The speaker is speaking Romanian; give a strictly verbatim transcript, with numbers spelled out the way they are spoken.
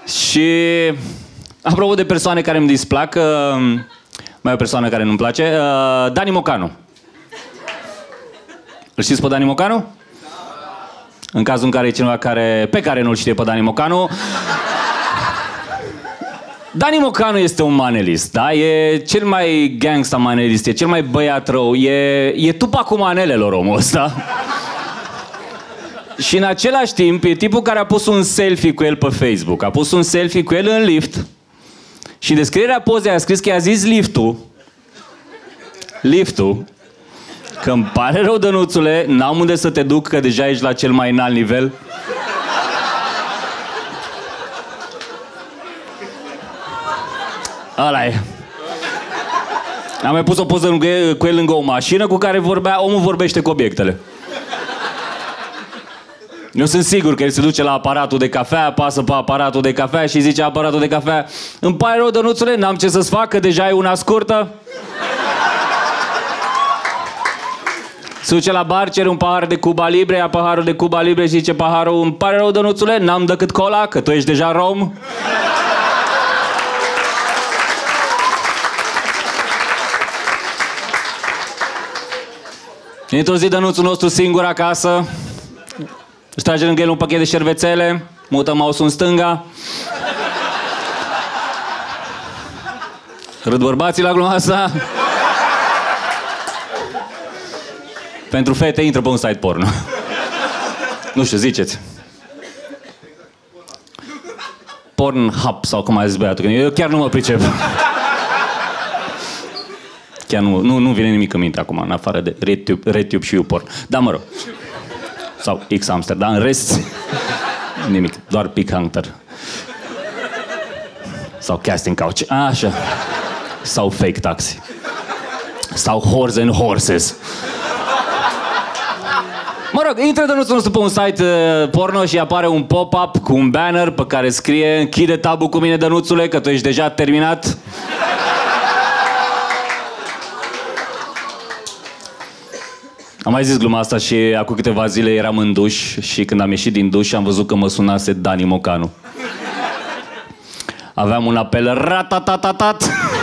Și apropo de persoane care îmi displac, mai e o persoană care nu-mi place, Dani Mocanu. Îl știți pe Dani Mocanu? În cazul în care e cineva care, pe care nu-l știe pe Dani Mocanu. Dani Mocanu este un manelist, da? E cel mai gangsta manelist, e cel mai băiat rău, e, e tupa cu manelelor omul ăsta. Și în același timp e tipul care a pus un selfie cu el pe Facebook, a pus un selfie cu el în lift și în descrierea pozei a scris că i-a zis liftul, liftul, că îmi pare rău, Dănuțule, n-am unde să te duc, că deja ești la cel mai înalt nivel. Ăla e. Am mai pus o poză cu el lângă o mașină cu care vorbea, omul vorbește cu obiectele. Eu sunt sigur că el se duce la aparatul de cafea, pasă pe aparatul de cafea și zice aparatul de cafea: îmi pare rău, Dănuțule, n-am ce să-ți fac, că deja e una scurtă. Se duce la bar, cere un pahar de Cuba Libre, ia paharul de Cuba Libre și zice paharul: îmi pare rău, Dănuțule, n-am decât cola, că tu ești deja rom. Într-o zi, Dănuțul nostru singur acasă, își trage lângă el un pachet de șervețele, mută mouse-ul în stânga. Râd bărbații la gluma asta. Pentru fete intră pe un site porno. Nu știu, ziceți. Pornhub sau cum a zis băiatul. Eu chiar nu mă pricep. Chiar nu, nu, nu vine nimic în minte acum, în afară de RedTube, RedTube și YouPorn. Dar mă rog. Sau X-Amsterdam, în rest nimic, doar Pick Hunter. Sau Casting Couch, așa. Sau Fake Taxi. Sau Horse and Horses. Mă rog, intră Dănuțul nostru pe un site uh, porno și apare un pop-up cu un banner pe care scrie: închide tabul cu mine, Dănuțule, că tu ești deja terminat. Am mai zis gluma asta și acum câteva zile eram în duș și când am ieșit din duș am văzut că mă sunase Dani Mocanu. Aveam un apel ratatatatat.